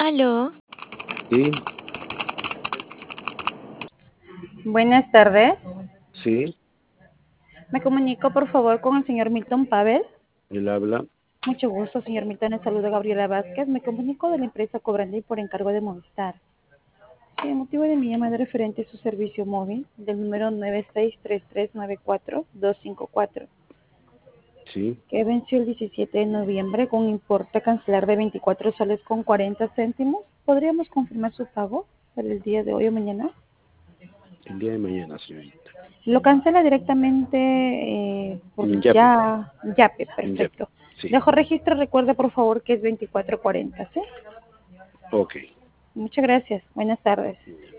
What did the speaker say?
Aló, Sí, Buenas tardes. sí, Me comunico, por favor, con el señor Milton Pavel. él habla. Mucho gusto, señor Milton. Le saluda Gabriela Vázquez. Me comunico de la empresa Cobrandi por encargo de Movistar. Sí, el motivo de mi llamada es referente a su servicio móvil del número 963394-254, Sí, que venció el 17 de noviembre con un importe a cancelar de 24 soles con 40 céntimos. ¿Podríamos confirmar su pago para el día de hoy o mañana? el día de mañana, señorita. Lo cancela directamente por Yape, Yape, Yape, perfecto. sí, Dejo registro, recuerde por favor que es 2440, ¿sí? ok. Muchas gracias. Buenas tardes.